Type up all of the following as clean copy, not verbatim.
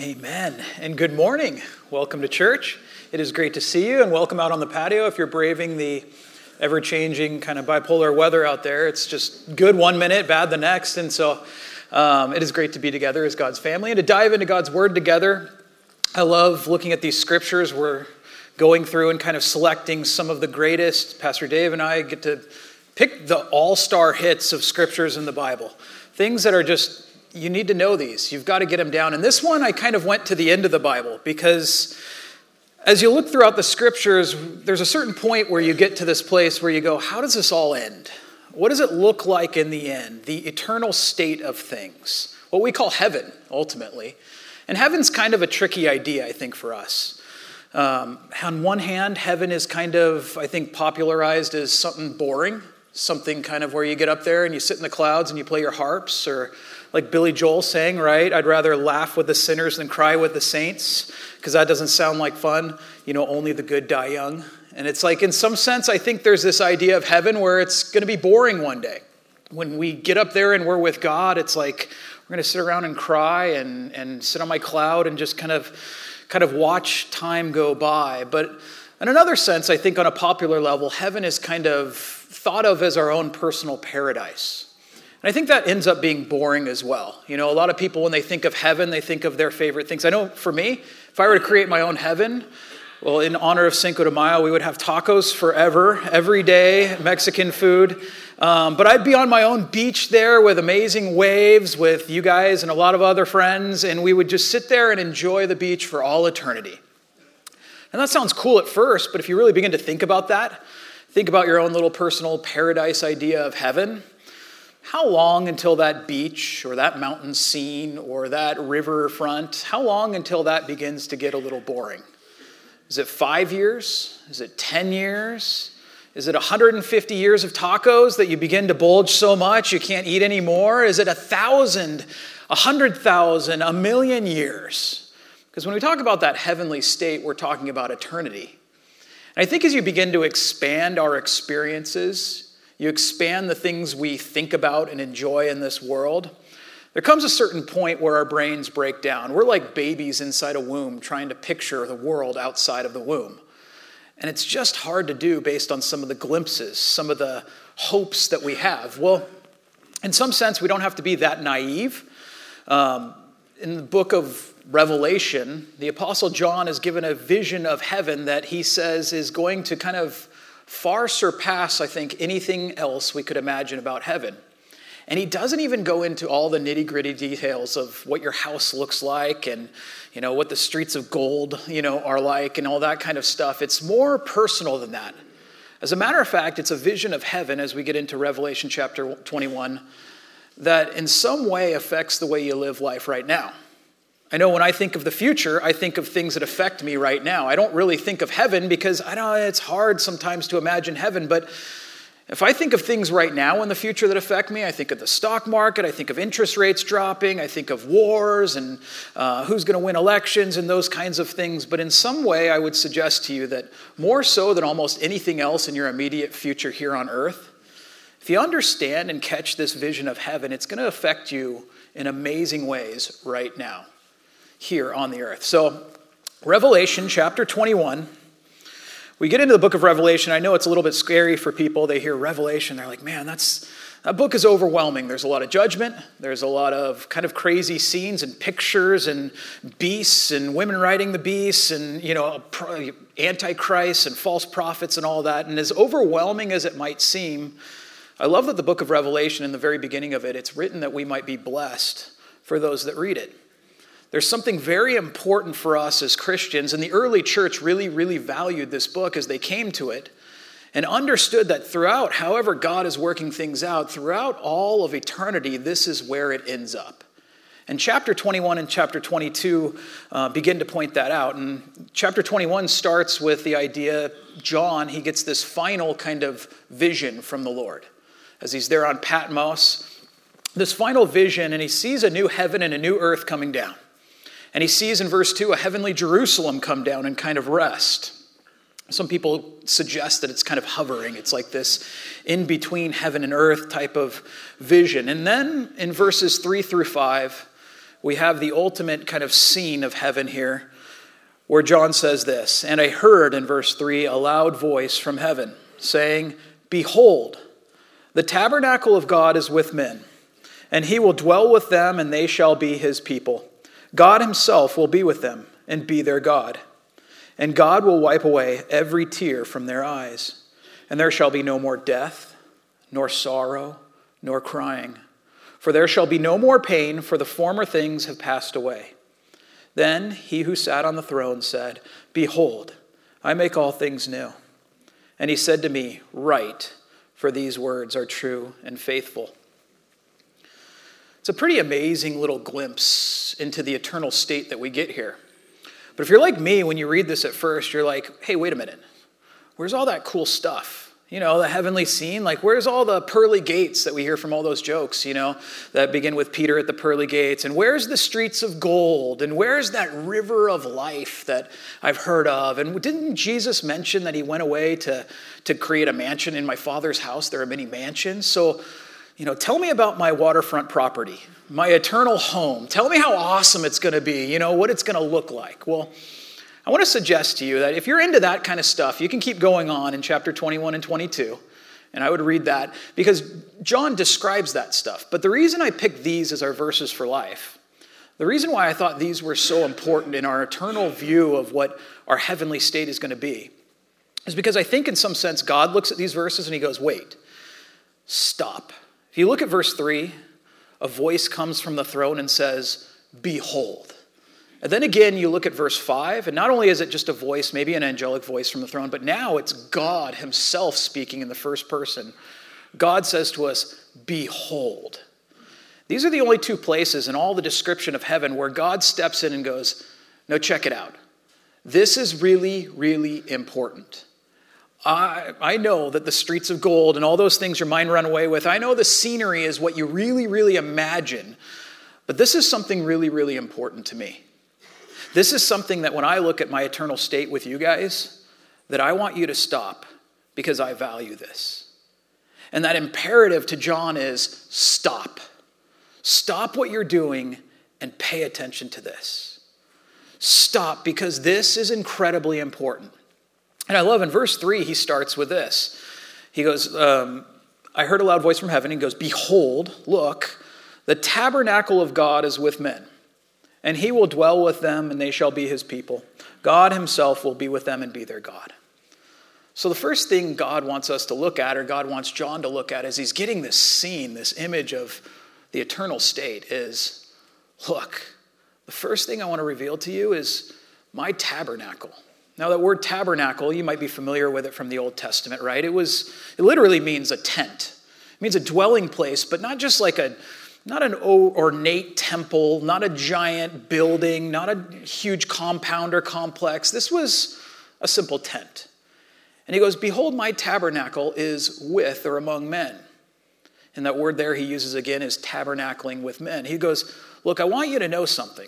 Amen. And good morning. Welcome to church. It is great to see you, and welcome out on the patio if you're braving the ever-changing kind of bipolar weather out there. It's just good one minute, bad the next. And so it is great to be together as God's family and to dive into God's Word together. I love looking at these scriptures. We're going through and kind of selecting some of the greatest. Pastor Dave and I get to pick the all-star hits of scriptures in the Bible. Things that are just, you need to know these. You've got to get them down. And this one, I kind of went to the end of the Bible because as you look throughout the scriptures, there's a certain point where you get to this place where you go, how does this all end? What does it look like in the end? The eternal state of things. What we call heaven, ultimately. And heaven's kind of a tricky idea, I think, for us. On one hand, heaven is kind of, I think, popularized as something boring. Something kind of where you get up there and you sit in the clouds and you play your harps, or like Billy Joel sang, right? I'd rather laugh with the sinners than cry with the saints, because that doesn't sound like fun. You know, only the good die young. And it's like, in some sense, I think there's this idea of heaven where it's going to be boring one day. When we get up there and we're with God, it's like we're going to sit around and cry and sit on my cloud and just kind of watch time go by. But in another sense, I think on a popular level, heaven is kind of thought of as our own personal paradise. And I think that ends up being boring as well. You know, a lot of people, when they think of heaven, they think of their favorite things. I know for me, if I were to create my own heaven, well, in honor of Cinco de Mayo, we would have tacos forever, every day, Mexican food. But I'd be on my own beach there with amazing waves with you guys and a lot of other friends, and we would just sit there and enjoy the beach for all eternity. And that sounds cool at first, but if you really begin to think about that, think about your own little personal paradise idea of heaven. How long until that beach or that mountain scene or that river front, how long until that begins to get a little boring? Is it 5 years? Is it 10 years? Is it 150 years of tacos that you begin to bulge so much you can't eat anymore? Is it 1,000, 100,000, 1,000,000 years? Because when we talk about that heavenly state, we're talking about eternity. And I think as you begin to expand our experiences, you expand the things we think about and enjoy in this world, there comes a certain point where our brains break down. We're like babies inside a womb trying to picture the world outside of the womb. And it's just hard to do based on some of the glimpses, some of the hopes that we have. Well, in some sense, we don't have to be that naive. In the book of Revelation, the Apostle John is given a vision of heaven that he says is going to kind of far surpass, I think, anything else we could imagine about heaven. And he doesn't even go into all the nitty-gritty details of what your house looks like and, you know, what the streets of gold, you know, are like and all that kind of stuff. It's more personal than that. As a matter of fact, it's a vision of heaven as we get into Revelation chapter 21 that in some way affects the way you live life right now. I know when I think of the future, I think of things that affect me right now. I don't really think of heaven because I know it's hard sometimes to imagine heaven, but if I think of things right now in the future that affect me, I think of the stock market, I think of interest rates dropping, I think of wars and who's going to win elections and those kinds of things. But in some way, I would suggest to you that more so than almost anything else in your immediate future here on earth, if you understand and catch this vision of heaven, it's going to affect you in amazing ways right now here on the earth. So, Revelation chapter 21. We get into the book of Revelation. I know it's a little bit scary for people. They hear Revelation. They're like, man, that book is overwhelming. There's a lot of judgment. There's a lot of kind of crazy scenes and pictures and beasts and women riding the beasts and, you know, antichrist and false prophets and all that. And as overwhelming as it might seem, I love that the book of Revelation, in the very beginning of it, it's written that we might be blessed for those that read it. There's something very important for us as Christians, and the early church really, really valued this book as they came to it and understood that throughout, however God is working things out, throughout all of eternity, this is where it ends up. And chapter 21 and chapter 22 begin to point that out. And chapter 21 starts with the idea, John, he gets this final kind of vision from the Lord. As he's there on Patmos, this final vision, and he sees a new heaven and a new earth coming down. And he sees in verse 2 a heavenly Jerusalem come down and kind of rest. Some people suggest that it's kind of hovering. It's like this in between heaven and earth type of vision. And then in verses 3 through 5, we have the ultimate kind of scene of heaven here, where John says this, "And I heard," in verse 3, "a loud voice from heaven, saying, Behold, the tabernacle of God is with men, and he will dwell with them, and they shall be his people. God himself will be with them, and be their God. And God will wipe away every tear from their eyes, and there shall be no more death, nor sorrow, nor crying. For there shall be no more pain, for the former things have passed away." Then he who sat on the throne said, "Behold, I make all things new." And he said to me, "Write, for these words are true and faithful." It's a pretty amazing little glimpse into the eternal state that we get here. But if you're like me, when you read this at first, you're like, hey, wait a minute. Where's all that cool stuff? You know, the heavenly scene, like where's all the pearly gates that we hear from all those jokes, you know, that begin with Peter at the pearly gates? And where's the streets of gold? And where's that river of life that I've heard of? And didn't Jesus mention that he went away to create a mansion in my Father's house? There are many mansions. So, you know, tell me about my waterfront property, my eternal home. Tell me how awesome it's going to be, you know, what it's going to look like. Well, I want to suggest to you that if you're into that kind of stuff, you can keep going on in chapter 21 and 22, and I would read that because John describes that stuff. But the reason I picked these as our verses for life, the reason why I thought these were so important in our eternal view of what our heavenly state is going to be, is because I think in some sense God looks at these verses and he goes, wait, stop. If you look at verse 3, a voice comes from the throne and says, "Behold." And then again, you look at verse 5, and not only is it just a voice, maybe an angelic voice from the throne, but now it's God himself speaking in the first person. God says to us, "Behold." These are the only two places in all the description of heaven where God steps in and goes, "No, check it out. This is really, really important. I know that the streets of gold and all those things your mind run away with, I know the scenery is what you really, really imagine, but this is something really, really important to me. This is something that when I look at my eternal state with you guys, that I want you to stop because I value this." And that imperative to John is stop. Stop what you're doing and pay attention to this. Stop because this is incredibly important. And I love in verse 3, he starts with this. He goes, I heard a loud voice from heaven. He goes, "Behold, look, the tabernacle of God is with men. And he will dwell with them, and they shall be his people. God himself will be with them and be their God." So the first thing God wants us to look at, or God wants John to look at, as he's getting this scene, this image of the eternal state, is, look, the first thing I want to reveal to you is my tabernacle. Now that word tabernacle, you might be familiar with it from the Old Testament, right? It literally means a tent. It means a dwelling place, but not just like not an ornate temple, not a giant building, not a huge compound or complex. This was a simple tent. And he goes, "Behold, my tabernacle is with or among men." And that word there he uses again is tabernacling with men. He goes, look, I want you to know something.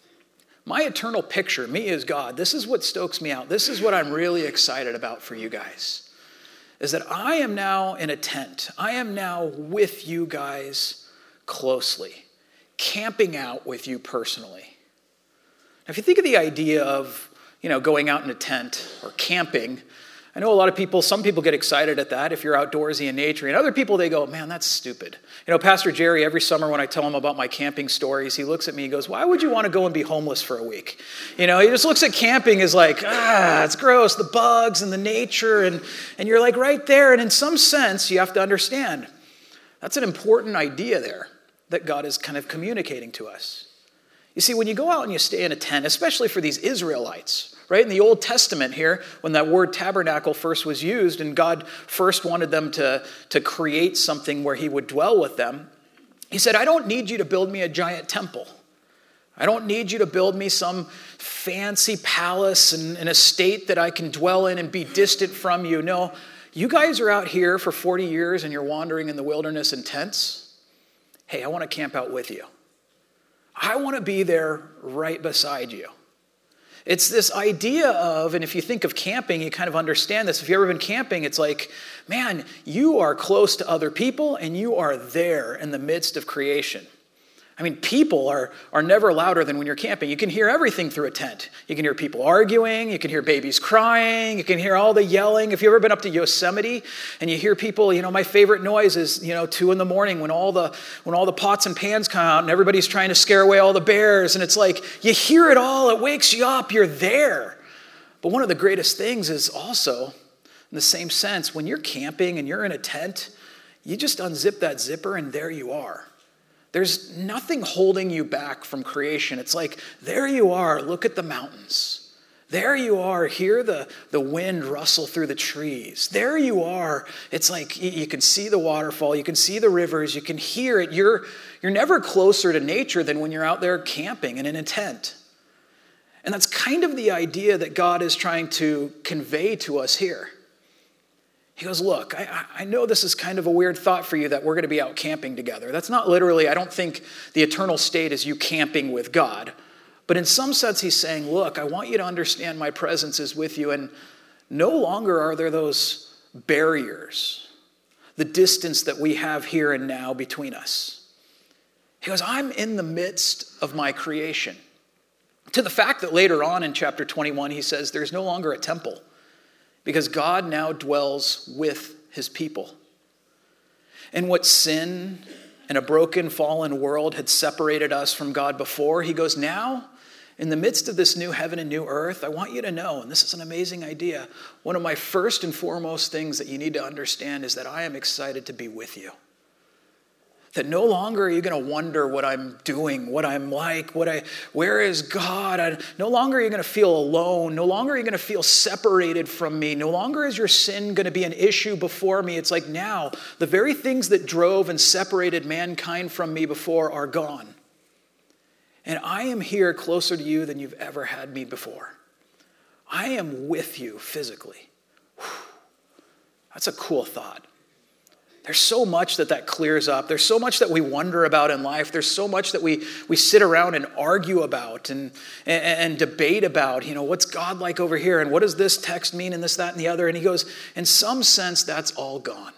My eternal picture, me as God, this is what stokes me out. This is what I'm really excited about for you guys, is that I am now in a tent. I am now with you guys closely, camping out with you personally. Now, if you think of the idea of, going out in a tent or camping, I know a lot of people, some people get excited at that if you're outdoorsy in nature, and other people, they go, man, that's stupid. Pastor Jerry, every summer when I tell him about my camping stories, he looks at me and goes, why would you want to go and be homeless for a week? He just looks at camping as like, it's gross, the bugs and the nature, and you're like right there, and in some sense, you have to understand, that's an important idea there that God is kind of communicating to us. You see, when you go out and you stay in a tent, especially for these Israelites, right? In the Old Testament here, when that word tabernacle first was used and God first wanted them to create something where he would dwell with them, he said, I don't need you to build me a giant temple. I don't need you to build me some fancy palace and an estate that I can dwell in and be distant from you. No, you guys are out here for 40 years and you're wandering in the wilderness in tents. Hey, I want to camp out with you. I want to be there right beside you. It's this idea of, and if you think of camping, you kind of understand this. If you've ever been camping, it's like, man, you are close to other people and you are there in the midst of creation. I mean, people are never louder than when you're camping. You can hear everything through a tent. You can hear people arguing. You can hear babies crying. You can hear all the yelling. If you've ever been up to Yosemite and you hear people, my favorite noise is, 2 a.m. when all the pots and pans come out and everybody's trying to scare away all the bears. And it's like, you hear it all. It wakes you up. You're there. But one of the greatest things is also, in the same sense, when you're camping and you're in a tent, you just unzip that zipper and there you are. There's nothing holding you back from creation. It's like, there you are, look at the mountains. There you are, hear the wind rustle through the trees. There you are, it's like you can see the waterfall, you can see the rivers, you can hear it. You're never closer to nature than when you're out there camping and in a tent. And that's kind of the idea that God is trying to convey to us here. He goes, look, I know this is kind of a weird thought for you that we're going to be out camping together. That's not literally, I don't think the eternal state is you camping with God. But in some sense, he's saying, look, I want you to understand my presence is with you. And no longer are there those barriers, the distance that we have here and now between us. He goes, I'm in the midst of my creation. To the fact that later on in chapter 21, he says there's no longer a temple, because God now dwells with his people. And what sin and a broken, fallen world had separated us from God before, he goes, now, in the midst of this new heaven and new earth, I want you to know, and this is an amazing idea, one of my first and foremost things that you need to understand is that I am excited to be with you. That no longer are you going to wonder what I'm doing, what I'm like, where is God? No longer are you going to feel alone. No longer are you going to feel separated from me. No longer is your sin going to be an issue before me. It's like now, the very things that drove and separated mankind from me before are gone. And I am here closer to you than you've ever had me before. I am with you physically. Whew. That's a cool thought. There's so much that clears up. There's so much that we wonder about in life. There's so much that we sit around and argue about and debate about. What's God like over here? And what does this text mean? And this, that, and the other. And he goes, in some sense, that's all gone.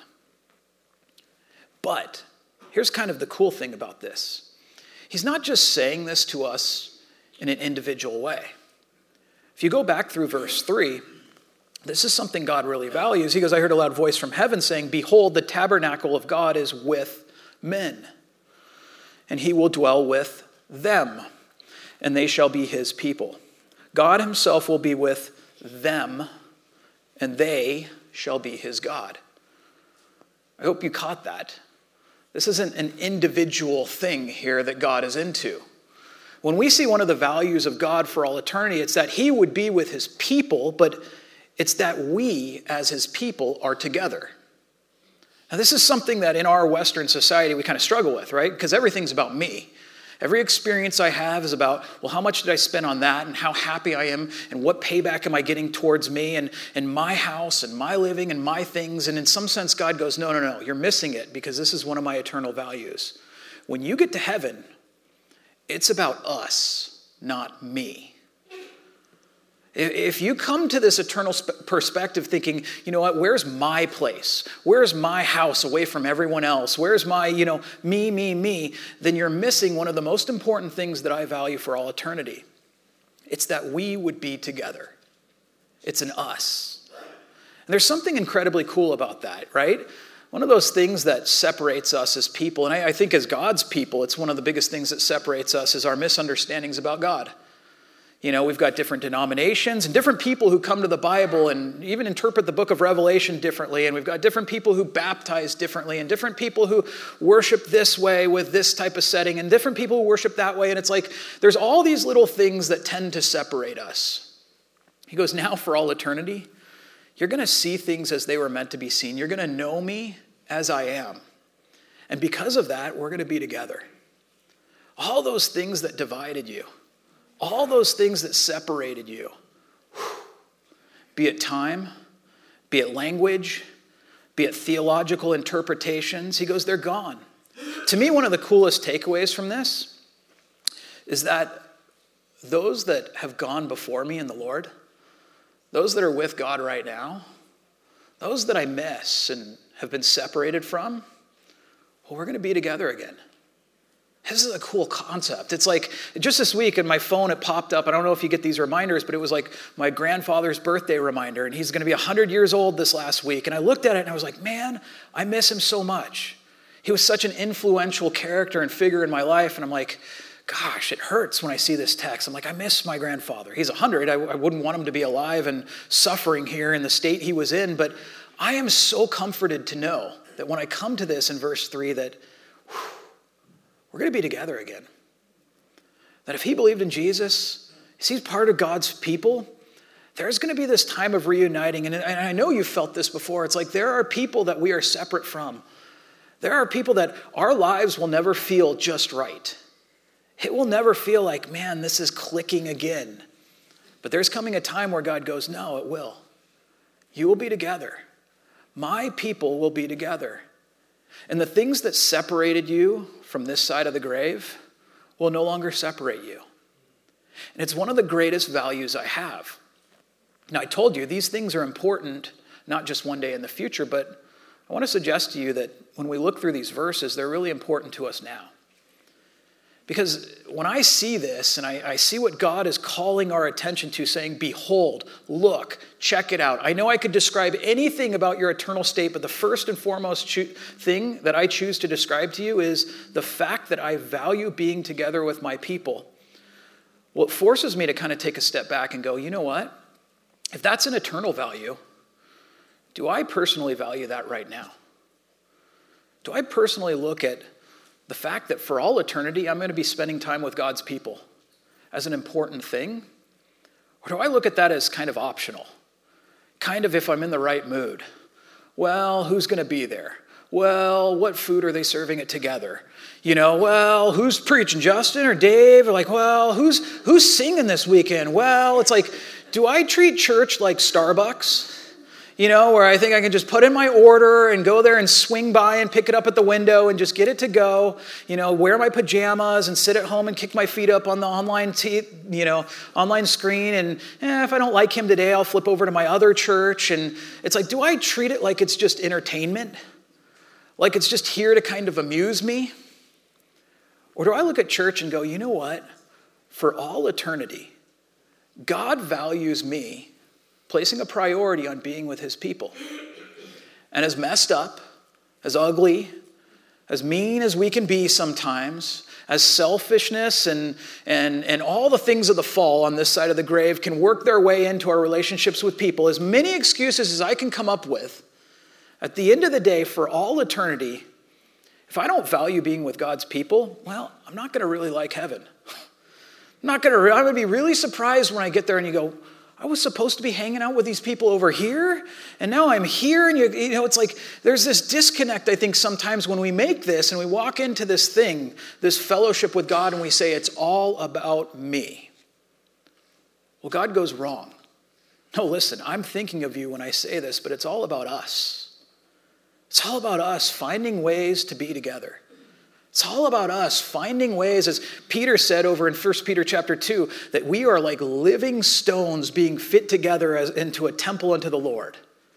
But here's kind of the cool thing about this. He's not just saying this to us in an individual way. If you go back through verse 3, this is something God really values. He goes, I heard a loud voice from heaven saying, behold, the tabernacle of God is with men, and he will dwell with them, and they shall be his people. God himself will be with them, and they shall be his God. I hope you caught that. This isn't an individual thing here that God is into. When we see one of the values of God for all eternity, it's that he would be with his people, but it's that we, as his people, are together. Now, this is something that in our Western society we kind of struggle with, right? Because everything's about me. Every experience I have is about, well, how much did I spend on that, and how happy I am, and what payback am I getting towards me, and my house, and my living, and my things. And in some sense, God goes, no, you're missing it, because this is one of my eternal values. When you get to heaven, it's about us, not me. If you come to this eternal perspective thinking, you know what, where's my place? Where's my house away from everyone else? Where's my, me, then you're missing one of the most important things that I value for all eternity. It's that we would be together. It's an us. And there's something incredibly cool about that, right? One of those things that separates us as people, and I think as God's people, it's one of the biggest things that separates us is our misunderstandings about God. We've got different denominations and different people who come to the Bible and even interpret the book of Revelation differently. And we've got different people who baptize differently and different people who worship this way with this type of setting and different people who worship that way. And it's like there's all these little things that tend to separate us. He goes, now for all eternity, you're going to see things as they were meant to be seen. You're going to know me as I am. And because of that, we're going to be together. All those things that divided you, all those things that separated you, be it time, be it language, be it theological interpretations, he goes, they're gone. To me, one of the coolest takeaways from this is that those that have gone before me in the Lord, those that are with God right now, those that I miss and have been separated from, well, we're going to be together again. This is a cool concept. It's like, just this week in my phone, it popped up. I don't know if you get these reminders, but it was like my grandfather's birthday reminder, and he's going to be 100 years old this last week. And I looked at it and I was like, man, I miss him so much. He was such an influential character and figure in my life. And I'm like, gosh, it hurts when I see this text. I'm like, I miss my grandfather. He's 100. I wouldn't want him to be alive and suffering here in the state he was in. But I am so comforted to know that when I come to this in verse 3 that we're going to be together again. That if he believed in Jesus, he's part of God's people, there's going to be this time of reuniting. And I know you've felt this before. It's like there are people that we are separate from. There are people that our lives will never feel just right. It will never feel like, man, this is clicking again. But there's coming a time where God goes, no, it will. You will be together. My people will be together. And the things that separated you from this side of the grave will no longer separate you. And it's one of the greatest values I have. Now, I told you these things are important, not just one day in the future, but I want to suggest to you that when we look through these verses, they're really important to us now. Because when I see this and I see what God is calling our attention to, saying, behold, look, check it out. I know I could describe anything about your eternal state, but the first and foremost thing that I choose to describe to you is the fact that I value being together with my people. Well, it forces me to kind of take a step back and go, you know what? If that's an eternal value, do I personally value that right now? Do I personally look at the fact that for all eternity, I'm going to be spending time with God's people as an important thing? Or do I look at that as kind of optional? Kind of if I'm in the right mood. Well, who's going to be there? Well, what food are they serving it together? Well, who's preaching, Justin or Dave? Or like, well, who's singing this weekend? Well, it's like, do I treat church like Starbucks? Where I think I can just put in my order and go there and swing by and pick it up at the window and just get it to go, wear my pajamas and sit at home and kick my feet up on the online screen. And if I don't like him today, I'll flip over to my other church. And it's like, do I treat it like it's just entertainment? Like it's just here to kind of amuse me? Or do I look at church and go, you know what? For all eternity, God values me placing a priority on being with his people. And as messed up, as ugly, as mean as we can be sometimes, as selfishness and all the things of the fall on this side of the grave can work their way into our relationships with people, as many excuses as I can come up with, at the end of the day, for all eternity, if I don't value being with God's people, well, I'm not going to really like heaven. I'm going to be really surprised when I get there and you go, I was supposed to be hanging out with these people over here, and now I'm here, and it's like there's this disconnect, I think, sometimes when we make this and we walk into this thing, this fellowship with God, and we say, it's all about me. Well, God goes, wrong. No, listen, I'm thinking of you when I say this, but it's all about us. It's all about us finding ways to be together. It's all about us finding ways, as Peter said over in 1 Peter chapter 2, that we are like living stones being fit together into a temple unto the Lord.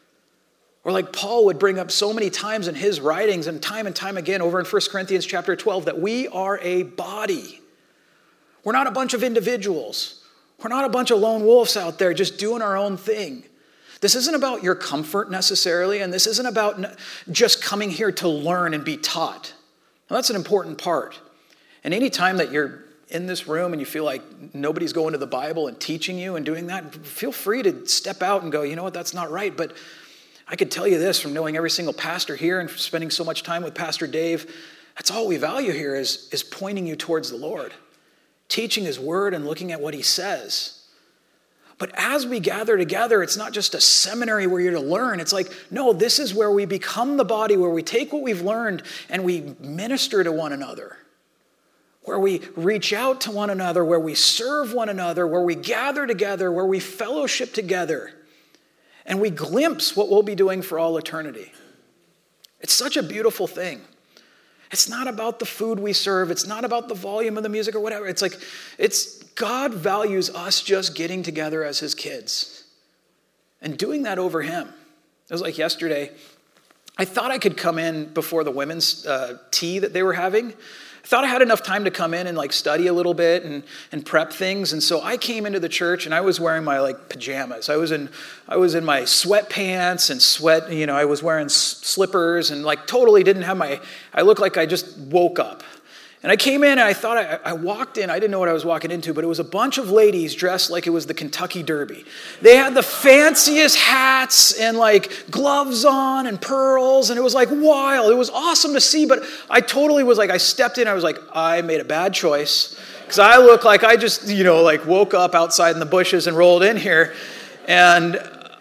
Or like Paul would bring up so many times in his writings and time again over in 1 Corinthians chapter 12, that we are a body. We're not a bunch of individuals. We're not a bunch of lone wolves out there just doing our own thing. This isn't about your comfort necessarily, and this isn't about just coming here to learn and be taught. Now, that's an important part. And any time that you're in this room and you feel like nobody's going to the Bible and teaching you and doing that, feel free to step out and go, you know what, that's not right. But I could tell you this from knowing every single pastor here and spending so much time with Pastor Dave, that's all we value here is pointing you towards the Lord, teaching his word and looking at what he says. But as we gather together, it's not just a seminary where you're to learn. It's like, no, this is where we become the body, where we take what we've learned and we minister to one another, where we reach out to one another, where we serve one another, where we gather together, where we fellowship together, and we glimpse what we'll be doing for all eternity. It's such a beautiful thing. It's not about the food we serve. It's not about the volume of the music or whatever. It's God values us just getting together as his kids and doing that over him. It was like yesterday, I thought I could come in before the women's tea that they were having I thought I had enough time to come in and like study a little bit and prep things. And so I came into the church and I was wearing my like pajamas. I was in my sweatpants and I was wearing slippers and like totally didn't have I looked like I just woke up. And I came in and I thought I walked in, I didn't know what I was walking into, but it was a bunch of ladies dressed like it was the Kentucky Derby. They had the fanciest hats and like gloves on and pearls, and it was like wild. It was awesome to see, but I totally was like, I stepped in, I was like, I made a bad choice, because I look like I just, like woke up outside in the bushes and rolled in here. And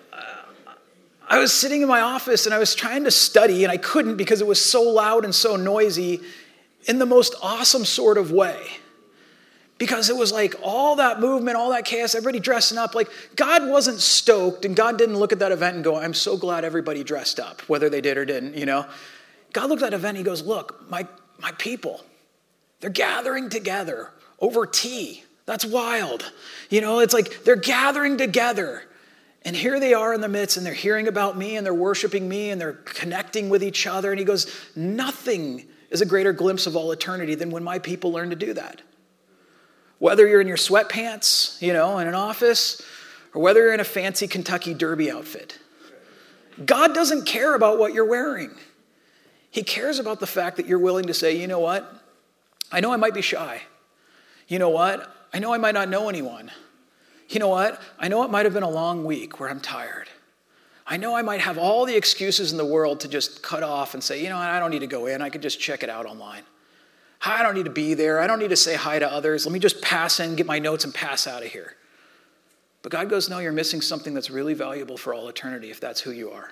I was sitting in my office and I was trying to study, and I couldn't because it was so loud and so noisy, in the most awesome sort of way. Because it was like all that movement, all that chaos, everybody dressing up. Like God wasn't stoked, and God didn't look at that event and go, I'm so glad everybody dressed up, whether they did or didn't, God looked at that event and he goes, look, my people, they're gathering together over tea. That's wild. It's like they're gathering together. And here they are in the midst, and they're hearing about me, and they're worshiping me, and they're connecting with each other. And he goes, nothing is a greater glimpse of all eternity than when my people learn to do that. Whether you're in your sweatpants, in an office, or whether you're in a fancy Kentucky Derby outfit. God doesn't care about what you're wearing. He cares about the fact that you're willing to say, you know what? I know I might be shy. You know what? I know I might not know anyone. You know what? I know it might have been a long week where I'm tired. I know I might have all the excuses in the world to just cut off and say, I don't need to go in. I could just check it out online. I don't need to be there. I don't need to say hi to others. Let me just pass in, get my notes, and pass out of here. But God goes, no, you're missing something that's really valuable for all eternity if that's who you are.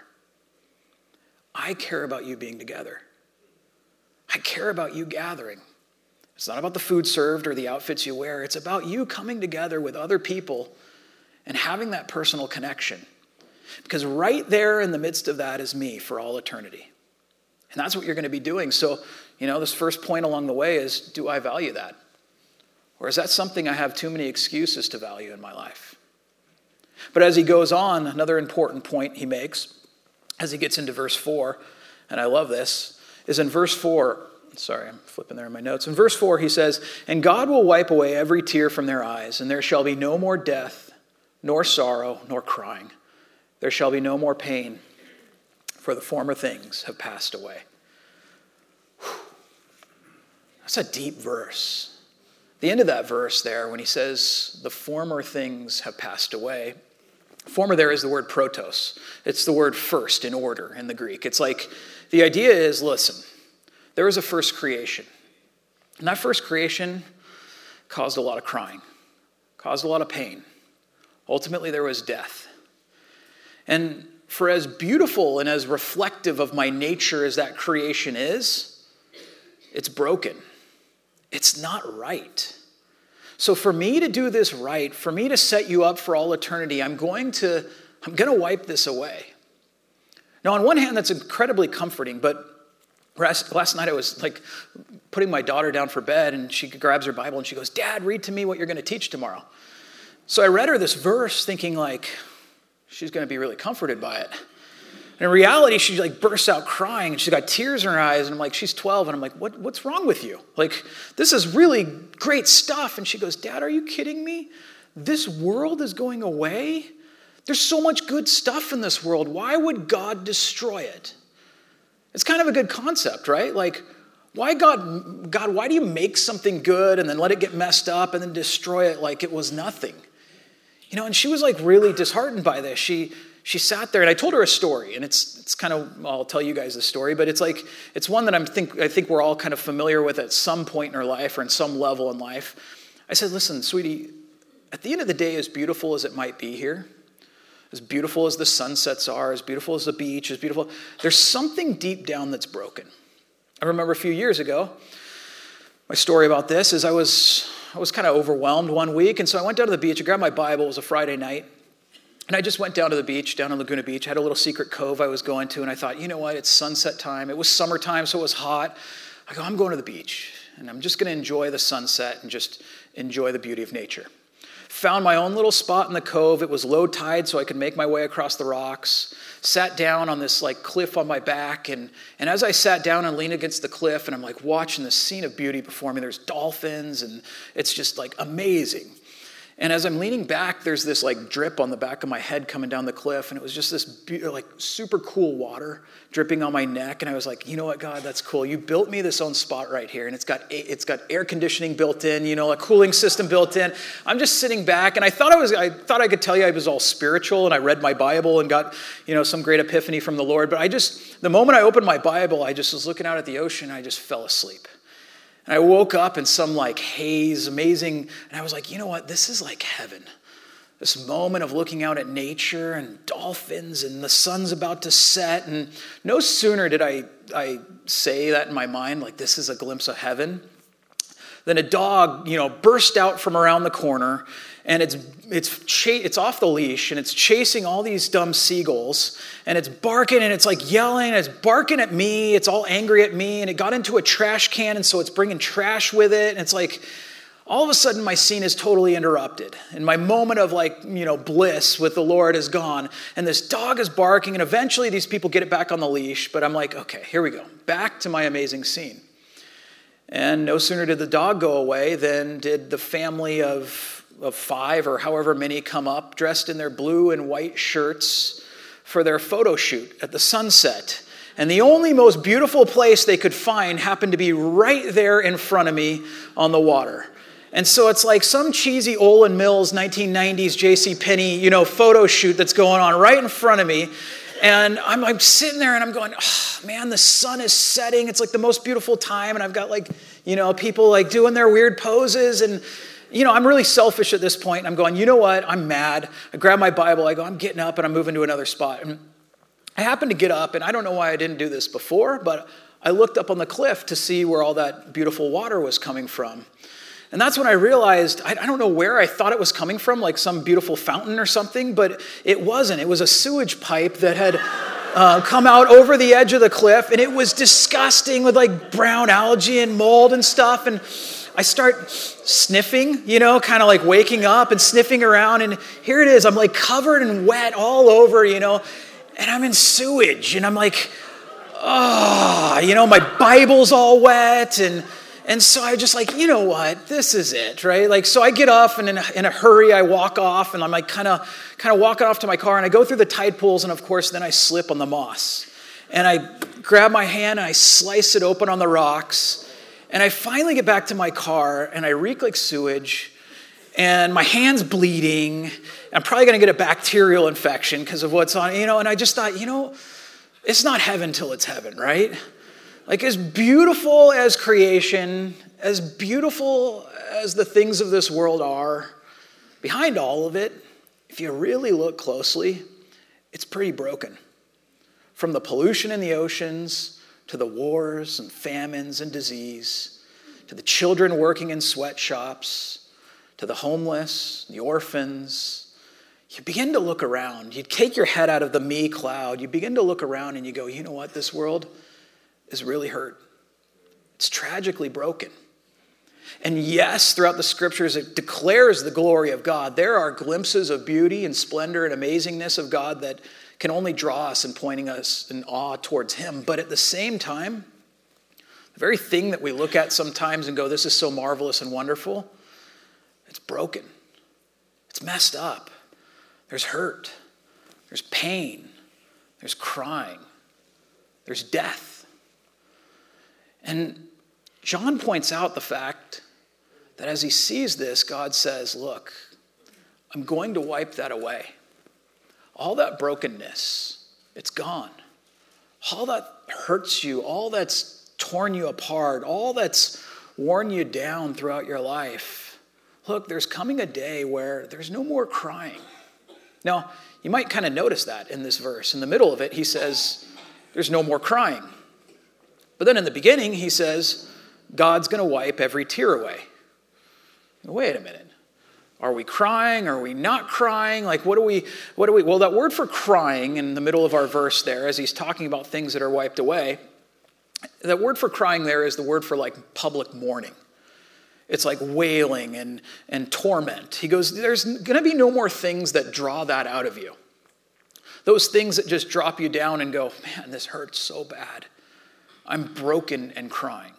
I care about you being together. I care about you gathering. It's not about the food served or the outfits you wear. It's about you coming together with other people and having that personal connection. Because right there in the midst of that is me for all eternity. And that's what you're going to be doing. So, this first point along the way is, do I value that? Or is that something I have too many excuses to value in my life? But as he goes on, another important point he makes, as he gets into verse 4, and I love this, is in verse 4, sorry, I'm flipping there in my notes. In verse 4, he says, and God will wipe away every tear from their eyes, and there shall be no more death, nor sorrow, nor crying. There shall be no more pain, for the former things have passed away. Whew. That's a deep verse. The end of that verse there, when he says, the former things have passed away, former there is the word protos. It's the word first in order in the Greek. It's like, the idea is, listen, there was a first creation. And that first creation caused a lot of crying, caused a lot of pain. Ultimately, there was death. And for as beautiful and as reflective of my nature as that creation is, it's broken. It's not right. So for me to do this right, for me to set you up for all eternity, I'm going to wipe this away. Now, on one hand, that's incredibly comforting, but last night I was like putting my daughter down for bed, and she grabs her Bible and she goes, Dad, read to me what you're going to teach tomorrow. So I read her this verse thinking like, she's going to be really comforted by it. And in reality, she like bursts out crying, and she's got tears in her eyes, and I'm like, she's 12, and I'm like, what's wrong with you? Like, this is really great stuff. And she goes, Dad, are you kidding me? This world is going away? There's so much good stuff in this world. Why would God destroy it? It's kind of a good concept, right? Like, why God, why do you make something good and then let it get messed up and then destroy it like it was nothing? And she was like really disheartened by this. She sat there, and I told her a story, and it's kind of, I'll tell you guys the story, but it's one that I think we're all kind of familiar with at some point in our life or in some level in life. I said, listen, sweetie, at the end of the day, as beautiful as it might be here, as beautiful as the sunsets are, as beautiful as the beach, as beautiful, there's something deep down that's broken. I remember a few years ago, my story about this is I was kind of overwhelmed one week, and so I went down to the beach. I grabbed my Bible. It was a Friday night, and I just went down to the beach, down in Laguna Beach. I had a little secret cove I was going to, and I thought, you know what? It's sunset time. It was summertime, so it was hot. I go, I'm going to the beach, and I'm just going to enjoy the sunset and just enjoy the beauty of nature. found my own little spot in the cove. It was low tide, so I could make my way across the rocks. Sat down on this like cliff on my back, and as I sat down and leaned against the cliff, and I'm like watching this scene of beauty before me. There's dolphins, and it's just like amazing. And as I'm leaning back, there's this like drip on the back of my head coming down the cliff, and it was just this like super cool water dripping on my neck. And I was like, you know what, God, that's cool. You built me this own spot right here, and it's got air conditioning built in, a cooling system built in. I'm just sitting back, and I thought I could tell you I was all spiritual, and I read my Bible and got some great epiphany from the Lord. But the moment I opened my Bible, I just was looking out at the ocean, and I just fell asleep. And I woke up in some like haze, amazing, and I was like, you know what, this is like heaven. This moment of looking out at nature and dolphins and the sun's about to set. And no sooner did I say that in my mind, like this is a glimpse of heaven, than a dog, burst out from around the corner, and it's off the leash, and it's chasing all these dumb seagulls, and it's barking, and it's like yelling, and it's barking at me, it's all angry at me, and it got into a trash can, and so it's bringing trash with it, and it's like, all of a sudden my scene is totally interrupted, and my moment of bliss with the Lord is gone, and this dog is barking, and eventually these people get it back on the leash, but I'm like, okay, here we go, back to my amazing scene. And no sooner did the dog go away than did the family of 5 or however many come up dressed in their blue and white shirts for their photo shoot at the sunset. And the only most beautiful place they could find happened to be right there in front of me on the water. And so it's like some cheesy Olin Mills 1990s JCPenney, photo shoot that's going on right in front of me. And I'm sitting there and I'm going, oh, man, the sun is setting. It's like the most beautiful time. And I've got people doing their weird poses. And, I'm really selfish at this point. And I'm going, you know what? I'm mad. I grab my Bible. I go, I'm getting up and I'm moving to another spot. And I happened to get up, and I don't know why I didn't do this before, but I looked up on the cliff to see where all that beautiful water was coming from. And that's when I realized, I don't know where I thought it was coming from, like some beautiful fountain or something, but it wasn't. It was a sewage pipe that had come out over the edge of the cliff, and it was disgusting with like brown algae and mold and stuff. And I start sniffing, kind of like waking up and sniffing around, and here it is. I'm like covered in wet all over, and I'm in sewage, and I'm like, my Bible's all wet, and so I just like, you know what, this is it, right? Like, so I get off, and in a hurry, I walk off, and I'm like kind of walking off to my car, and I go through the tide pools, and of course, then I slip on the moss. And I grab my hand, and I slice it open on the rocks, and I finally get back to my car, and I reek like sewage, and my hand's bleeding. I'm probably going to get a bacterial infection because of what's on, and I just thought, it's not heaven till it's heaven, right? Like, as beautiful as creation, as beautiful as the things of this world are, behind all of it, if you really look closely, it's pretty broken. From the pollution in the oceans, to the wars and famines and disease, to the children working in sweatshops, to the homeless, the orphans, you begin to look around. You take your head out of the me cloud. You begin to look around and you go, you know what, this world is really hurt. It's tragically broken. And yes, throughout the scriptures, it declares the glory of God. There are glimpses of beauty and splendor and amazingness of God that can only draw us and pointing us in awe towards him. But at the same time, the very thing that we look at sometimes and go, this is so marvelous and wonderful, it's broken. It's messed up. There's hurt. There's pain. There's crying. There's death. And John points out the fact that as he sees this, God says, look, I'm going to wipe that away. All that brokenness, it's gone. All that hurts you, all that's torn you apart, all that's worn you down throughout your life. Look, there's coming a day where there's no more crying. Now, you might kind of notice that in this verse. In the middle of it, he says, there's no more crying. But then in the beginning, he says, God's going to wipe every tear away. Wait a minute. Are we crying? Are we not crying? Like, what do we? Well, that word for crying in the middle of our verse there, as he's talking about things that are wiped away, that word for crying there is the word for like public mourning. It's like wailing and torment. He goes, there's going to be no more things that draw that out of you. Those things that just drop you down and go, man, this hurts so bad. I'm broken and crying.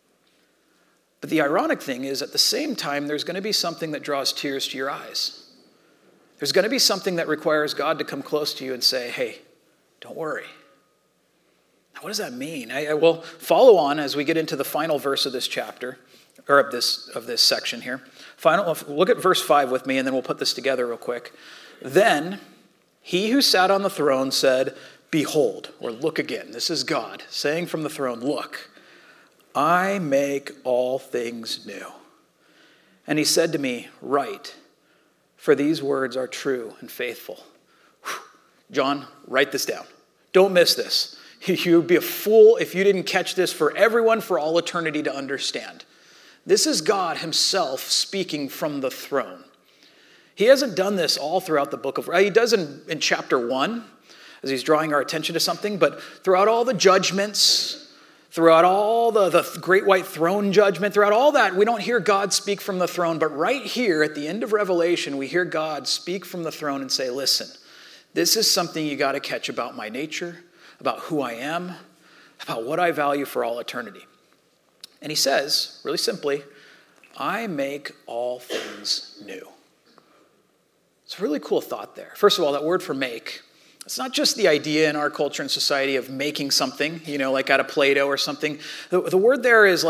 But the ironic thing is, at the same time, there's going to be something that draws tears to your eyes. There's going to be something that requires God to come close to you and say, hey, don't worry. Now, what does that mean? I will follow on as we get into the final verse of this chapter, or of this section here. Look at verse 5 with me, and then we'll put this together real quick. Then he who sat on the throne said, behold, or look again. This is God saying from the throne, look, I make all things new. And he said to me, write, for these words are true and faithful. Whew. John, write this down. Don't miss this. You'd be a fool if you didn't catch this for everyone for all eternity to understand. This is God himself speaking from the throne. He hasn't done this all throughout the book of, he does in chapter 1, as he's drawing our attention to something, but throughout all the judgments, throughout all the great white throne judgment, throughout all that, we don't hear God speak from the throne. But right here at the end of Revelation, we hear God speak from the throne and say, listen, this is something you got to catch about my nature, about who I am, about what I value for all eternity. And he says, really simply, I make all things new. It's a really cool thought there. First of all, that word for make, it's not just the idea in our culture and society of making something, like out of Play-Doh or something. The word there is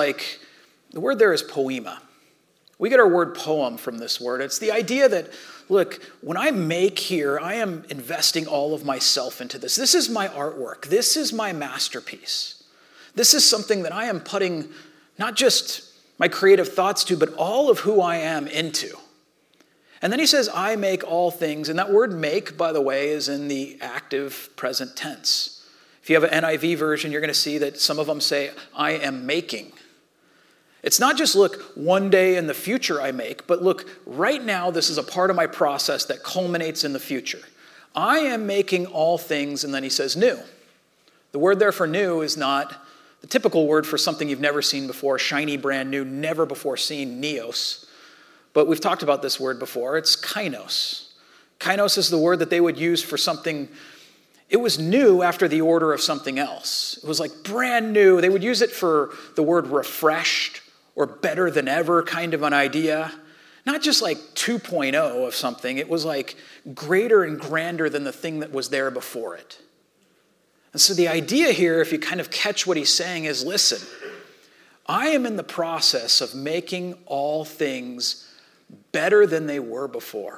poema. We get our word poem from this word. It's the idea that, look, when I make here, I am investing all of myself into this. This is my artwork. This is my masterpiece. This is something that I am putting not just my creative thoughts to, but all of who I am into. And then he says, I make all things. And that word make, by the way, is in the active present tense. If you have an NIV version, you're going to see that some of them say, I am making. It's not just, look, one day in the future I make, but look, right now this is a part of my process that culminates in the future. I am making all things, and then he says new. The word there for new is not the typical word for something you've never seen before, shiny, brand new, never before seen, neos. But we've talked about this word before. It's kainos. Kainos is the word that they would use for something. It was new after the order of something else. It was like brand new. They would use it for the word refreshed or better than ever kind of an idea. Not just like 2.0 of something. It was like greater and grander than the thing that was there before it. And so the idea here, if you kind of catch what he's saying, is listen, I am in the process of making all things better than they were before.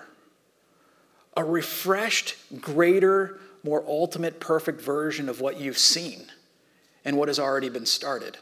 A refreshed, greater, more ultimate, perfect version of what you've seen and what has already been started.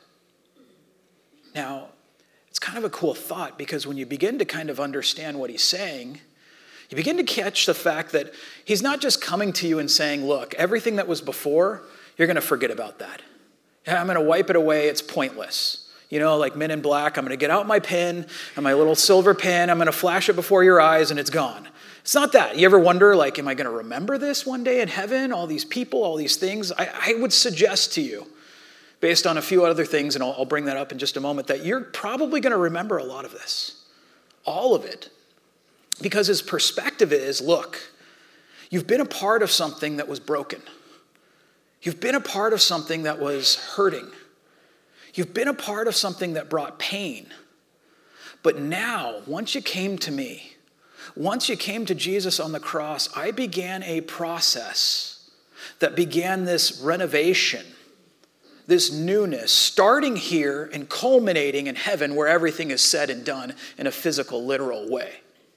Now, it's kind of a cool thought because when you begin to kind of understand what he's saying, you begin to catch the fact that he's not just coming to you and saying, look, everything that was before, you're going to forget about that. I'm going to wipe it away. It's pointless. Like Men in Black, I'm going to get out my pen and my little silver pen. I'm going to flash it before your eyes and it's gone. It's not that. You ever wonder, like, am I going to remember this one day in heaven? All these people, all these things? I would suggest to you, based on a few other things, and I'll bring that up in just a moment, that you're probably going to remember a lot of this. All of it. Because his perspective is, look, you've been a part of something that was broken. You've been a part of something that was hurting. You've been a part of something that brought pain. But now, once you came to me, once you came to Jesus on the cross, I began a process that began this renovation, this newness, starting here and culminating in heaven where everything is said and done in a physical, literal way.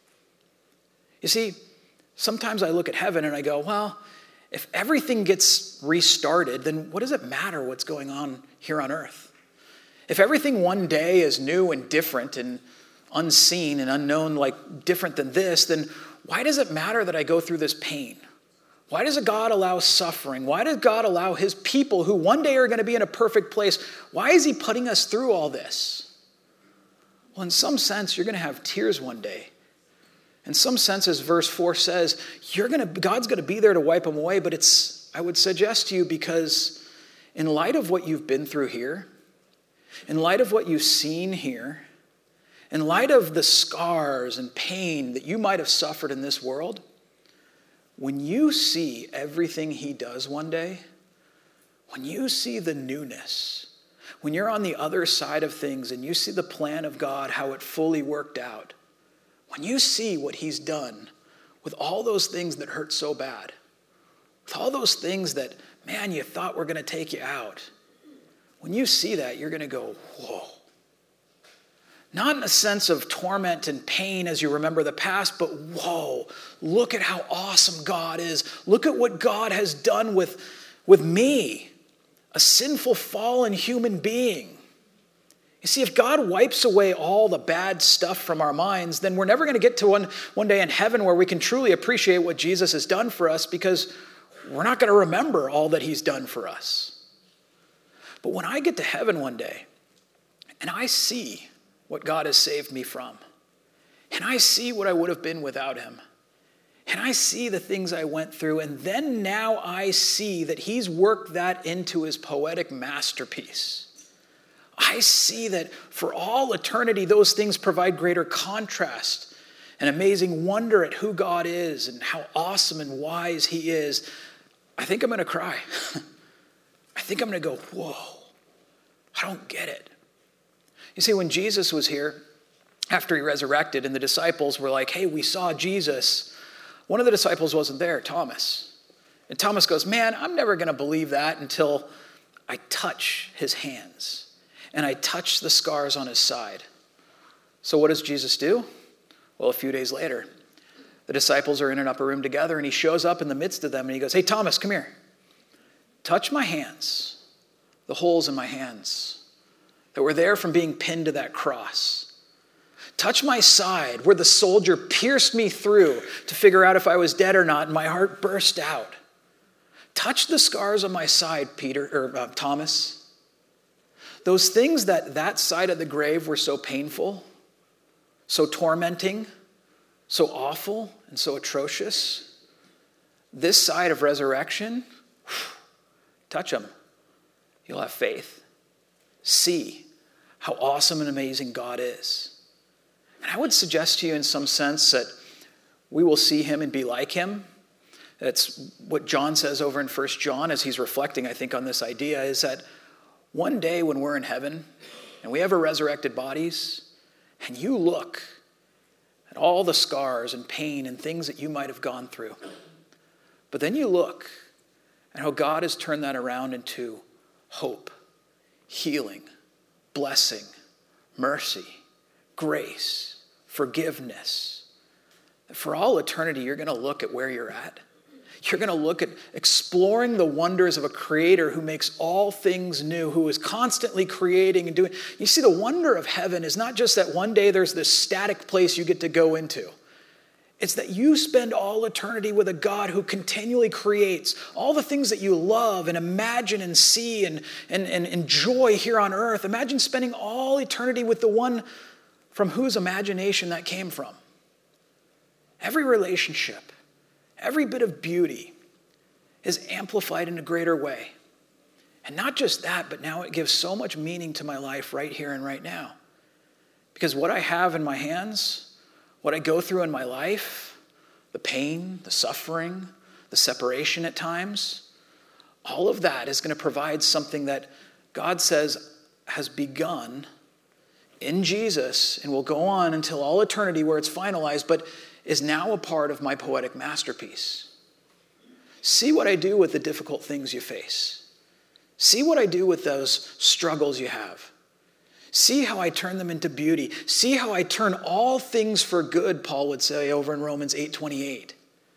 You see, sometimes I look at heaven and I go, well, if everything gets restarted, then what does it matter what's going on here on earth? If everything one day is new and different and unseen and unknown, like different than this, then why does it matter that I go through this pain? Why does God allow suffering? Why does God allow his people who one day are going to be in a perfect place? Why is he putting us through all this? Well, in some sense, you're going to have tears one day. In some sense, as verse 4 says, God's going to be there to wipe them away, but I would suggest to you, because in light of what you've been through here, in light of what you've seen here, in light of the scars and pain that you might have suffered in this world, when you see everything he does one day, when you see the newness, when you're on the other side of things and you see the plan of God, how it fully worked out, when you see what he's done with all those things that hurt so bad, with all those things that, man, you thought were going to take you out, when you see that, you're going to go, whoa. Not in a sense of torment and pain as you remember the past, but whoa, look at how awesome God is. Look at what God has done with me, a sinful, fallen human being. You see, if God wipes away all the bad stuff from our minds, then we're never going to get to one day in heaven where we can truly appreciate what Jesus has done for us, because we're not going to remember all that he's done for us. But when I get to heaven one day and I see what God has saved me from, and I see what I would have been without him, and I see the things I went through, and then now I see that he's worked that into his poetic masterpiece. I see that for all eternity, those things provide greater contrast and amazing wonder at who God is and how awesome and wise he is. I think I'm going to cry. I think I'm going to go, whoa, I don't get it. You see, when Jesus was here, after he resurrected, and the disciples were like, hey, we saw Jesus, one of the disciples wasn't there, Thomas. And Thomas goes, man, I'm never going to believe that until I touch his hands and I touch the scars on his side. So what does Jesus do? Well, a few days later, the disciples are in an upper room together, and he shows up in the midst of them, and he goes, hey, Thomas, come here. Touch my hands, the holes in my hands that were there from being pinned to that cross. Touch my side where the soldier pierced me through to figure out if I was dead or not, and my heart burst out. Touch the scars on my side, Thomas. Those things that side of the grave were so painful, so tormenting, so awful, and so atrocious. This side of resurrection, touch them. You'll have faith. See how awesome and amazing God is. And I would suggest to you in some sense that we will see him and be like him. That's what John says over in 1 John as he's reflecting, I think, on this idea, is that one day when we're in heaven and we have our resurrected bodies, and you look at all the scars and pain and things that you might have gone through, but then you look at how God has turned that around into hope, healing, blessing, mercy, grace, forgiveness. For all eternity, you're going to look at where you're at. You're going to look at exploring the wonders of a creator who makes all things new, who is constantly creating and doing. You see, the wonder of heaven is not just that one day there's this static place you get to go into. It's that you spend all eternity with a God who continually creates all the things that you love and imagine and see and enjoy here on earth. Imagine spending all eternity with the one from whose imagination that came from. Every relationship, every bit of beauty is amplified in a greater way. And not just that, but now it gives so much meaning to my life right here and right now. Because what I have in my hands, what I go through in my life, the pain, the suffering, the separation at times, all of that is going to provide something that God says has begun in Jesus and will go on until all eternity where it's finalized, but is now a part of my poetic masterpiece. See what I do with the difficult things you face. See what I do with those struggles you have. See how I turn them into beauty. See how I turn all things for good, Paul would say over in Romans 8:28.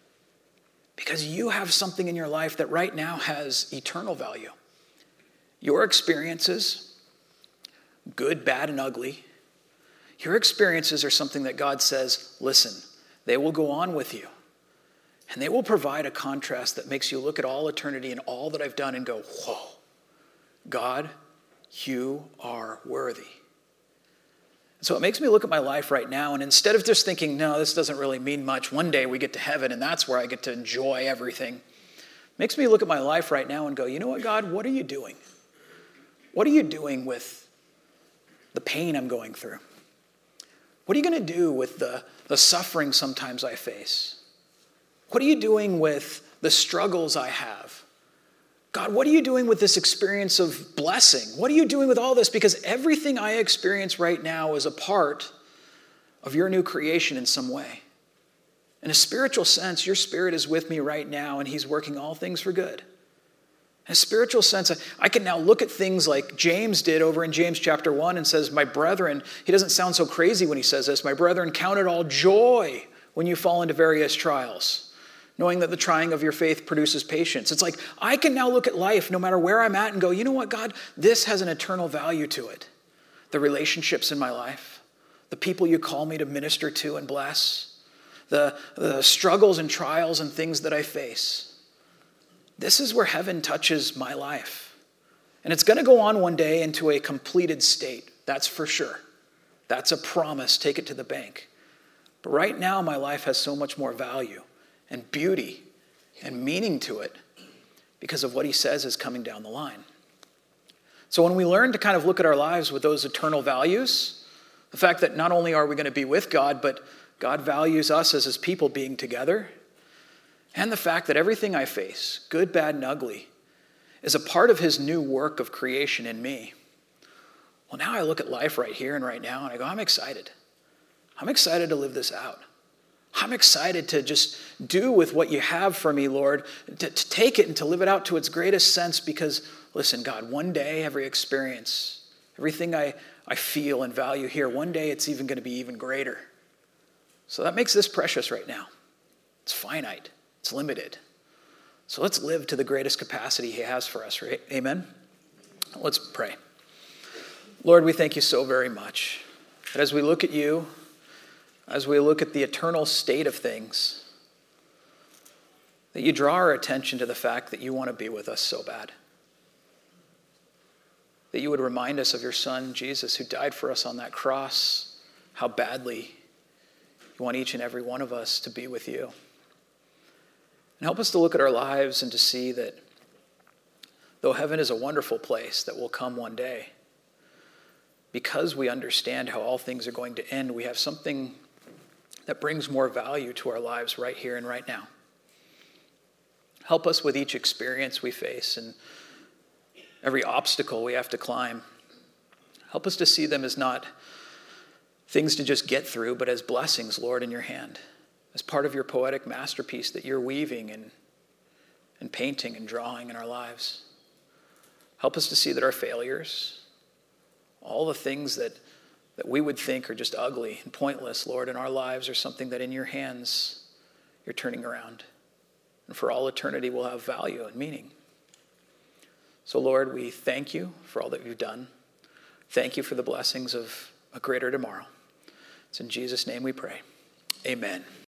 Because you have something in your life that right now has eternal value. Your experiences, good, bad, and ugly, your experiences are something that God says, listen, they will go on with you. And they will provide a contrast that makes you look at all eternity and all that I've done and go, whoa, God, you are worthy. And so it makes me look at my life right now, and instead of just thinking, no, this doesn't really mean much, one day we get to heaven and that's where I get to enjoy everything, it makes me look at my life right now and go, you know what, God, what are you doing? What are you doing with the pain I'm going through? What are you going to do with the suffering sometimes I face? What are you doing with the struggles I have? God, what are you doing with this experience of blessing? What are you doing with all this? Because everything I experience right now is a part of your new creation in some way. In a spiritual sense, your Spirit is with me right now, and he's working all things for good. In a spiritual sense, I can now look at things like James did over in James chapter 1 and says, my brethren, he doesn't sound so crazy when he says this, my brethren, count it all joy when you fall into various trials, knowing that the trying of your faith produces patience. It's like, I can now look at life no matter where I'm at and go, you know what, God, this has an eternal value to it. The relationships in my life, the people you call me to minister to and bless, the struggles and trials and things that I face. This is where heaven touches my life. And it's going to go on one day into a completed state. That's for sure. That's a promise. Take it to the bank. But right now, my life has so much more value and beauty and meaning to it because of what he says is coming down the line. So when we learn to kind of look at our lives with those eternal values, the fact that not only are we going to be with God, but God values us as his people being together, and the fact that everything I face, good, bad, and ugly, is a part of his new work of creation in me. Well, now I look at life right here and right now, and I go, I'm excited. I'm excited to live this out. I'm excited to just do with what you have for me, Lord, to take it and to live it out to its greatest sense because, listen, God, one day, every experience, everything I feel and value here, one day it's even going to be even greater. So that makes this precious right now. It's finite. It's limited. So let's live to the greatest capacity he has for us, right? Amen? Let's pray. Lord, we thank you so very much that as we look at you, as we look at the eternal state of things, that you draw our attention to the fact that you want to be with us so bad. That you would remind us of your Son, Jesus, who died for us on that cross, how badly you want each and every one of us to be with you. And help us to look at our lives and to see that though heaven is a wonderful place that will come one day, because we understand how all things are going to end, we have something that brings more value to our lives right here and right now. Help us with each experience we face and every obstacle we have to climb. Help us to see them as not things to just get through, but as blessings, Lord, in your hand, as part of your poetic masterpiece that you're weaving and painting and drawing in our lives. Help us to see that our failures, all the things that we would think are just ugly and pointless, Lord, in our lives are something that in your hands you're turning around. And for all eternity will have value and meaning. So, Lord, we thank you for all that you've done. Thank you for the blessings of a greater tomorrow. It's in Jesus' name we pray. Amen.